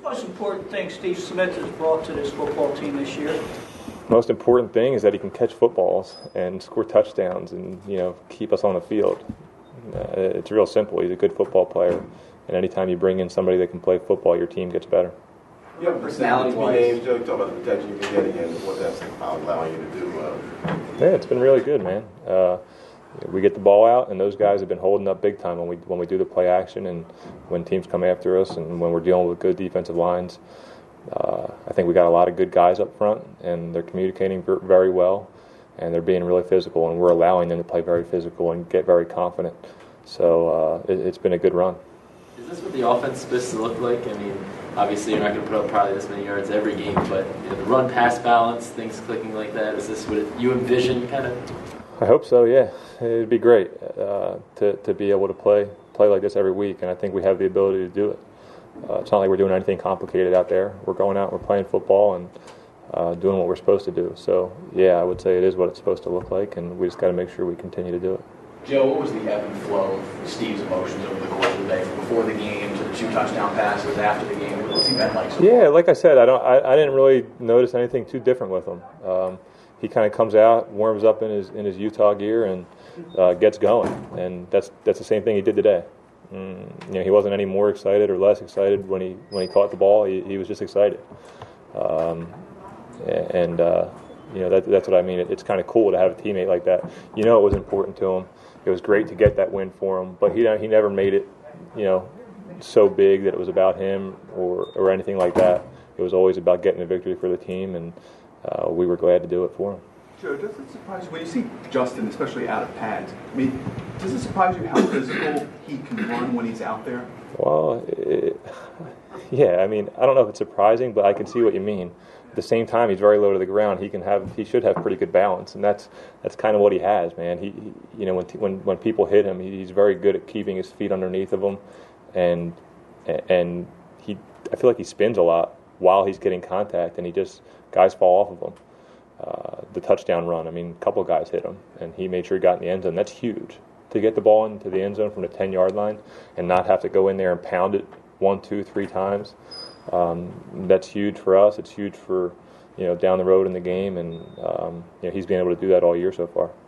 Most important thing Steve Smith has brought to this football team this year? Most important thing is that he can catch footballs and score touchdowns and keep us on the field. It's real simple. He's a good football player, and anytime you bring in somebody that can play football, your team gets better. You have personality-wise. Names, Joe, talk about the protection you've been getting and what that's allowing you to do. Yeah, it's been really good, man. We get the ball out, and those guys have been holding up big time when we do the play action and when teams come after us and when we're dealing with good defensive lines. I think we got a lot of good guys up front, and they're communicating very well, and they're being really physical, and we're allowing them to play very physical and get very confident. So it's been a good run. Is this what the offense is supposed to look like? I mean, obviously you're not going to put up probably this many yards every game, but the run-pass balance, things clicking like that, is this what you envision kind of? I hope so, yeah. It'd be great to be able to play like this every week, and I think we have the ability to do it. It's not like we're doing anything complicated out there. We're going out, we're playing football, and doing what we're supposed to do. So, yeah, I would say it is what it's supposed to look like, and we just got to make sure we continue to do it. Joe, what was the ebb and flow of Steve's emotions over the course of the day, from before the game to the 2 touchdown passes after the game? What's he been like so far? Yeah, like I said, I didn't really notice anything too different with him. He kind of comes out, warms up in his Utah gear, and gets going. And that's the same thing he did today. He wasn't any more excited or less excited when he caught the ball. He was just excited. That's what I mean. It's kind of cool to have a teammate like that. It was important to him. It was great to get that win for him, but he never made it, so big that it was about him or anything like that. It was always about getting a victory for the team, and we were glad to do it for him. Joe, does it surprise you when you see Justin, especially out of pads? I mean, does it surprise you how physical he can run when he's out there? Well, yeah. I mean, I don't know if it's surprising, but I can see what you mean. At the same time, he's very low to the ground. He should have pretty good balance, and that's kind of what he has, man. When people hit him, he's very good at keeping his feet underneath of him, and I feel like he spins a lot while he's getting contact, and guys fall off of him. The touchdown run, I mean, a couple of guys hit him, and he made sure he got in the end zone. That's huge. To get the ball into the end zone from the 10-yard line and not have to go in there and pound it 1, 2, 3 times, that's huge for us. It's huge for down the road in the game, and he's been able to do that all year so far.